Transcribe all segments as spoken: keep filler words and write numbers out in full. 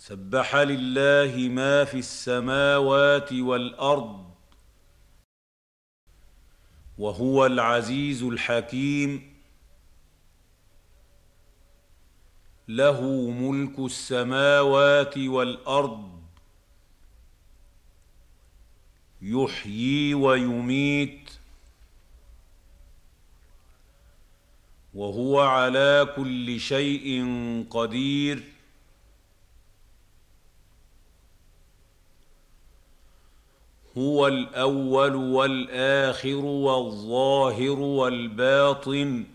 سبح لله ما في السماوات والأرض وهو العزيز الحكيم. له ملك السماوات والأرض يحيي ويميت وهو على كل شيء قدير. هو الأول والآخر والظاهر والباطن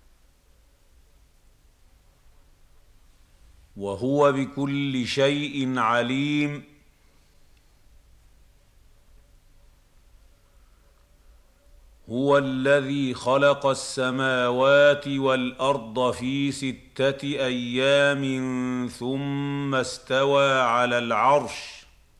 وهو بكل شيء عليم. هو الذي خلق السماوات والأرض في ستة أيام ثم استوى على العرش.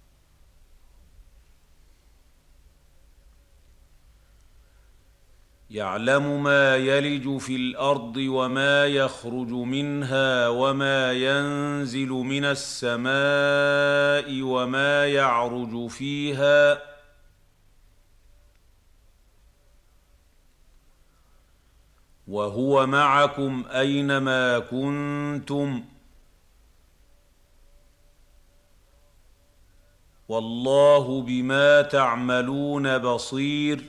يعلم ما يلج في الأرض وما يخرج منها وما ينزل من السماء وما يعرج فيها وهو معكم أينما كنتم والله بما تعملون بصير.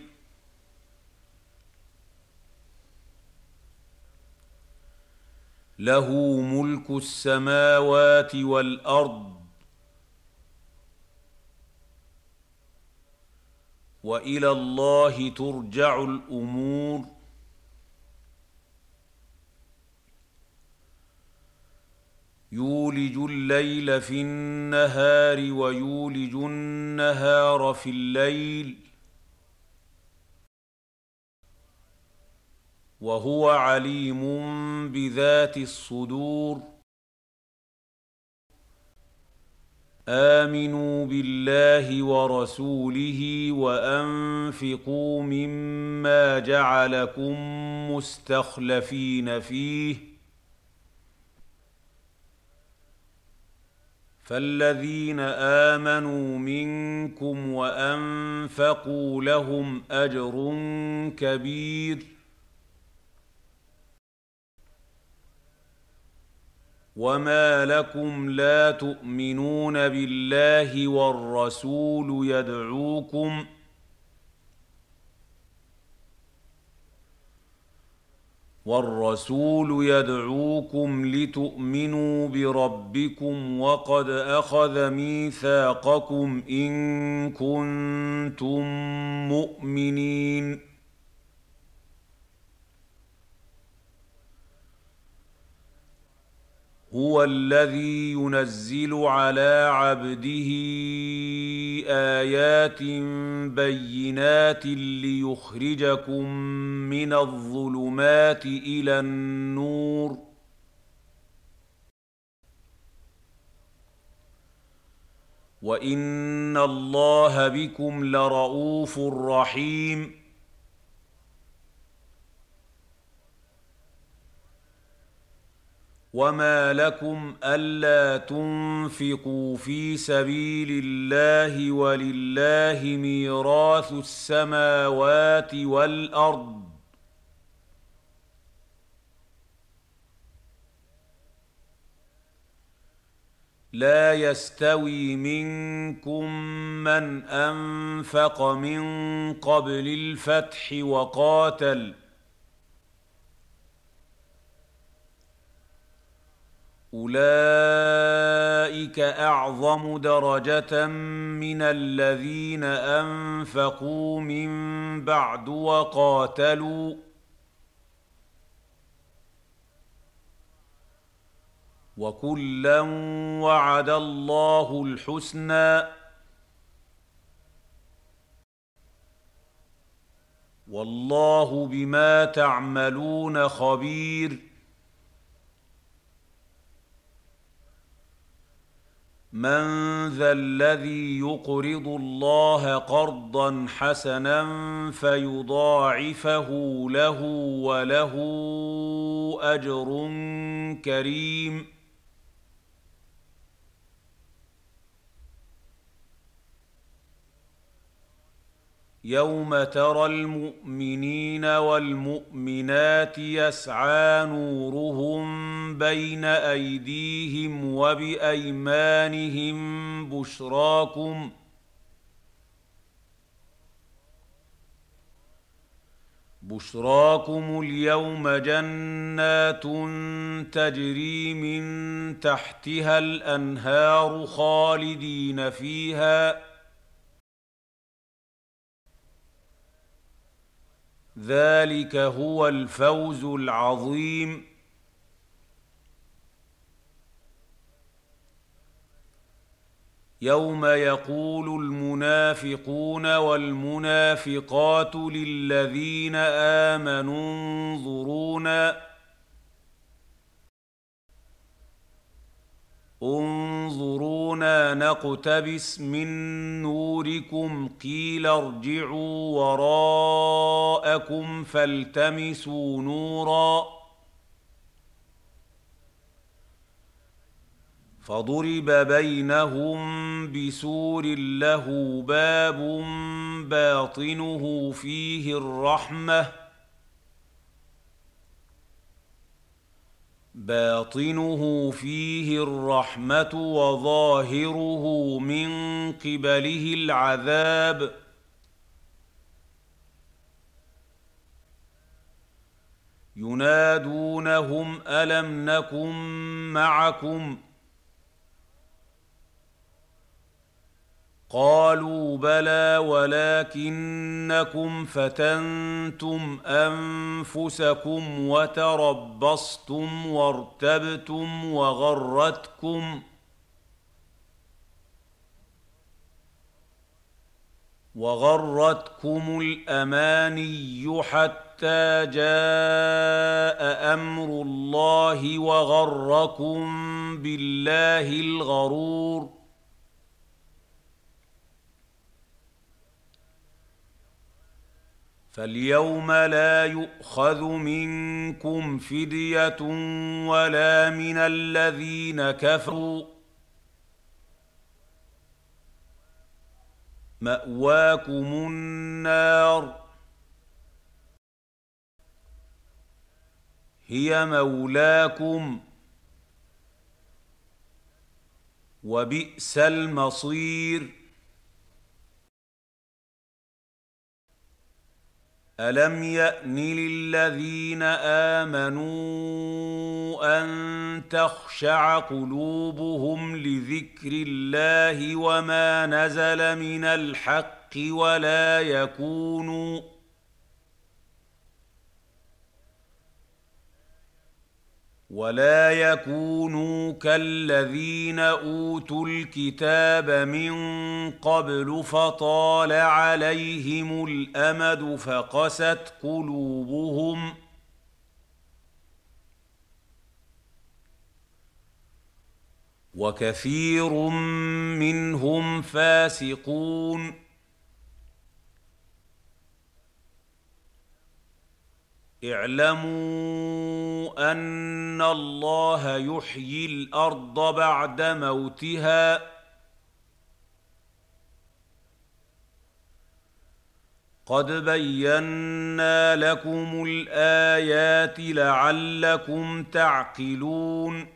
له ملك السماوات والأرض وإلى الله ترجع الأمور. يولج الليل في النهار ويولج النهار في الليل وهو عليم بذات الصدور. آمنوا بالله ورسوله وأنفقوا مما جعلكم مستخلفين فيه فالذين آمنوا منكم وأنفقوا لهم أجر كبير. وما لكم لا تؤمنون بالله والرسول يدعوكم والرسول يدعوكم لتؤمنوا بربكم وقد أخذ ميثاقكم إن كنتم مؤمنين. هو الذي ينزل على عبده آيات بينات ليخرجكم من الظلمات إلى النور وإن الله بكم لرءوف رحيم. وما لكم ألا تنفقوا في سبيل الله ولله ميراث السماوات والأرض لا يستوي منكم من أنفق من قبل الفتح وقاتل أولئك أعظم درجة من الذين أنفقوا من بعد وقاتلوا وكلا وعد الله الحسنى والله بما تعملون خبير. من ذا الذي يقرض الله قرضا حسنا فيضاعفه له وله أجر كريم. يوم ترى المؤمنين والمؤمنات يسعى نورهم بين أيديهم وبأيمانهم بشراكم بشراكم اليوم جنات تجري من تحتها الأنهار خالدين فيها ذلك هو الفوز العظيم. يوم يقول المنافقون والمنافقات للذين آمنوا انظرونا انظرونا نقتبس من نوركم قيل ارجعوا وراءكم فالتمسوا نورا فضرب بينهم بسور له باب باطنه فيه الرحمة باطنه فيه الرحمة وظاهره من قبله العذاب ينادونهم ألم نكن معكم قالوا بلى ولكنكم فتنتم أنفسكم وتربصتم وارتبتم وغرتكم وغرتكم الأماني حتى جاء أمر الله وغركم بالله الغرور فاليوم لا يؤخذ منكم فدية ولا من الذين كفروا مأواكم النار هي مولاكم وبئس المصير. ألم يأن للذين آمنوا أن تخشع قلوبهم لذكر الله وما نزل من الحق ولا يكونوا ولا يكونوا كالذين أوتوا الكتاب من قبل فطال عليهم الأمد فقست قلوبهم وكثير منهم فاسقون. اعلموا أن الله يحيي الأرض بعد موتها قد بينا لكم الآيات لعلكم تعقلون.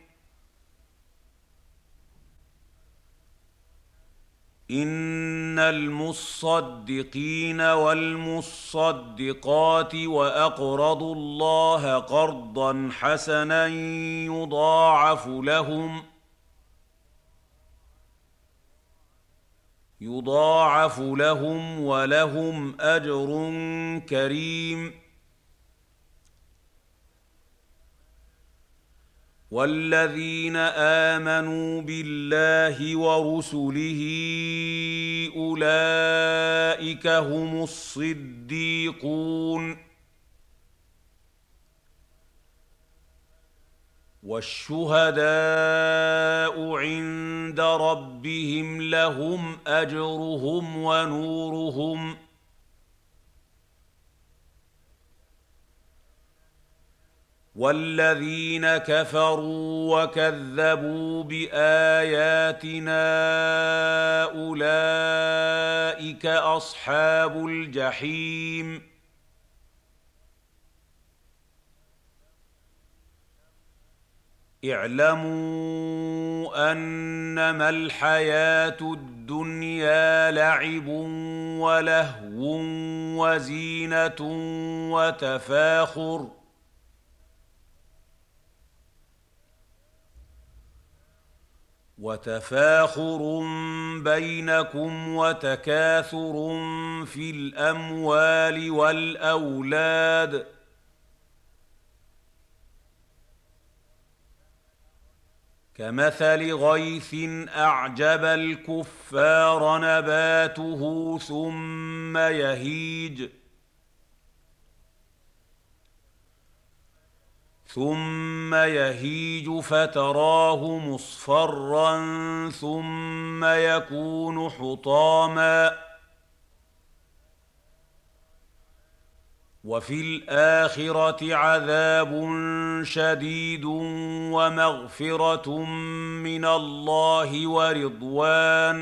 إن المصدقين والمصدقات وأقرضوا الله قرضا حسنا يضاعف لهم يضاعف لهم ولهم أجر كريم. والذين آمنوا بالله ورسله أولئك هم الصديقون والشهداء عند ربهم لهم أجرهم ونورهم والذين كفروا وكذبوا بآياتنا أولئك أصحاب الجحيم. اعلموا أنما الحياة الدنيا لعب ولهو وزينة وتفاخر وتفاخر بينكم وتكاثر في الأموال والأولاد كمثل غيث أعجب الكفار نباته ثم يهيج ثم يهيج فتراه مصفرا ثم يكون حطاما وفي الآخرة عذاب شديد ومغفرة من الله ورضوان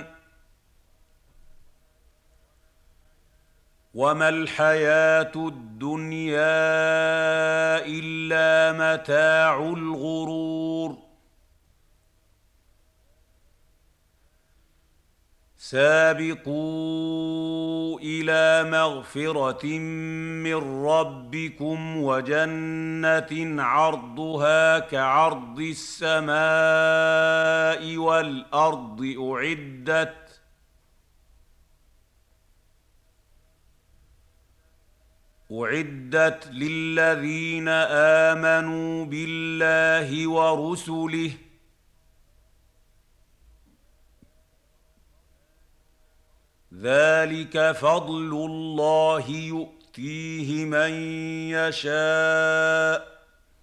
وما الحياة الدنيا إلا متاع الغرور. سابقوا إلى مغفرة من ربكم وجنة عرضها كعرض السماء والأرض أعدت أعدت للذين آمنوا بالله ورسله ذلك فضل الله يؤتيه من يشاء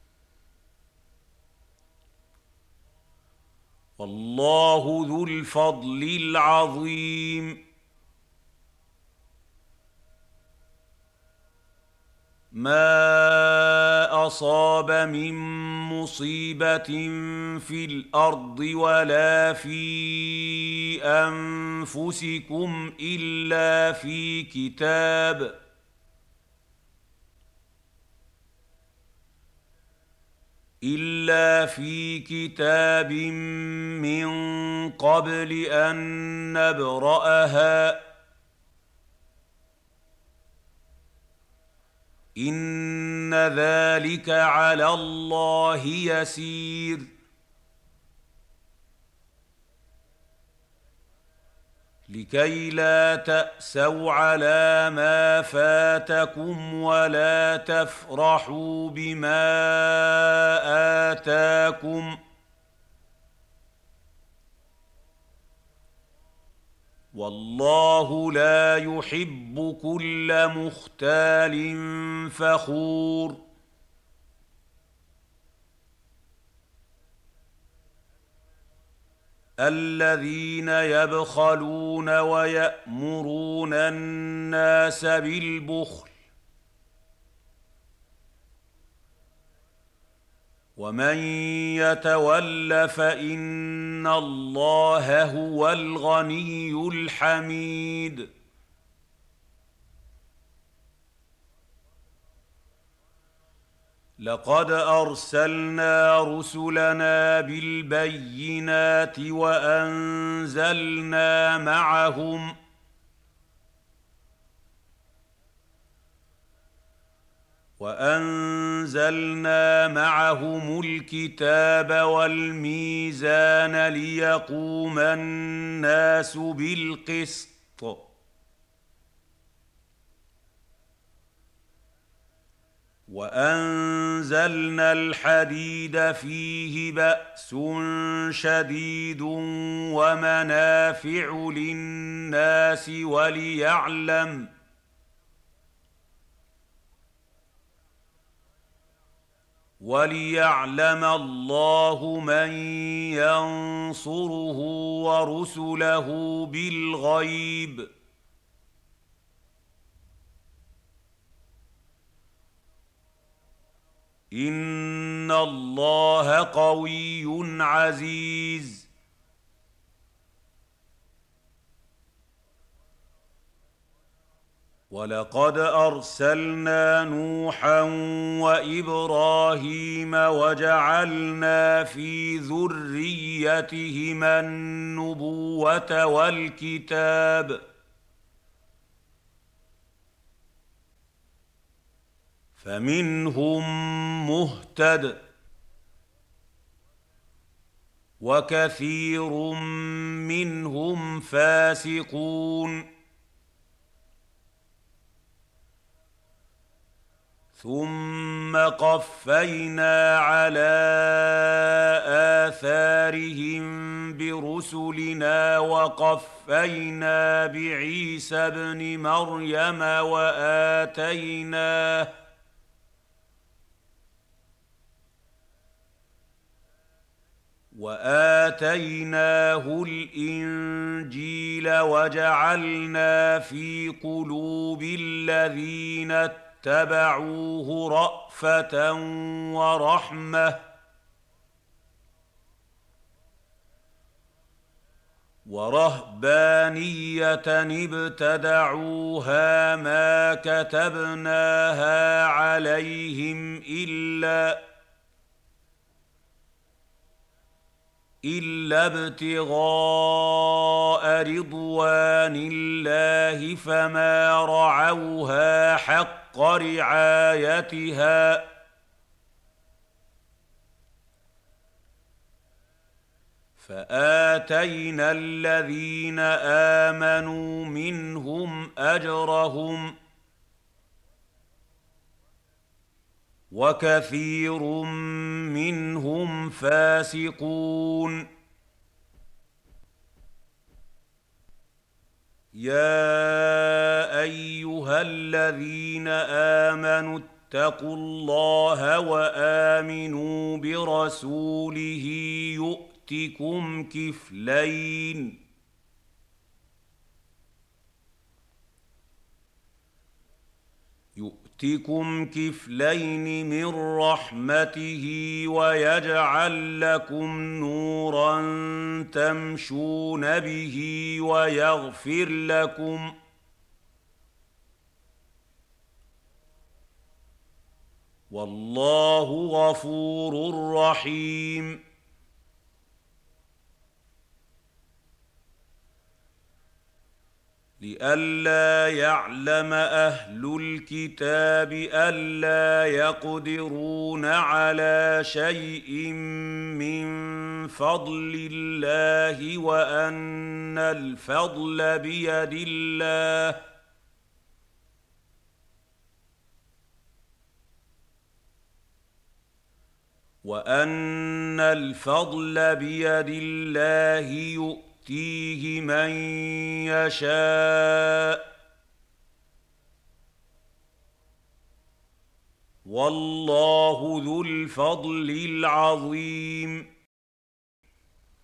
والله ذو الفضل العظيم. ما أصاب من مصيبة في الأرض ولا في أنفسكم إلا في كتاب إلا في كتاب من قبل أن نبرأها إن ذلك على الله يسير. لكي لا تأسوا على ما فاتكم ولا تفرحوا بما آتاكم والله لا يحب كل مختال فخور. الذين يبخلون ويأمرون الناس بالبخل ومن يتول فإن الله هو الغني الحميد. لقد أرسلنا رسلنا بالبينات وأنزلنا معهم وأنزلنا معهم الكتاب والميزان ليقوم الناس بالقسط وأنزلنا الحديد فيه بأس شديد ومنافع للناس وليعلم وليعلم الله من ينصره ورسله بالغيب إن الله قوي عزيز. ولقد أرسلنا نوحا وإبراهيم وجعلنا في ذريتهما النبوة والكتاب فمنهم مهتد وكثير منهم فاسقون. ثم قفينا على آثارهم برسلنا وقفينا بعيسى ابن مريم وآتيناه وآتيناه الإنجيل وجعلنا في قلوب الذين اتبعوه رأفة ورحمة ورهبانية ابتدعوها ما كتبناها عليهم إلا إلا ابتغاء رضوان الله فما رعوها حق رعايتها فآتينا الذين آمنوا منهم أجرهم وكثير منهم فاسقون. يا أيها الذين آمنوا اتقوا الله وآمنوا برسوله يؤتكم كفلين يؤتكم كفلين من رحمته ويجعل لكم نورا تمشون به ويغفر لكم والله غفور رحيم. لئلا يعلم أهل الكتاب ألا يقدرون على شيء من فضل الله وأن الفضل بيد الله وأن الفضل بيد الله يؤتيه من يشاء والله ذو الفضل العظيم.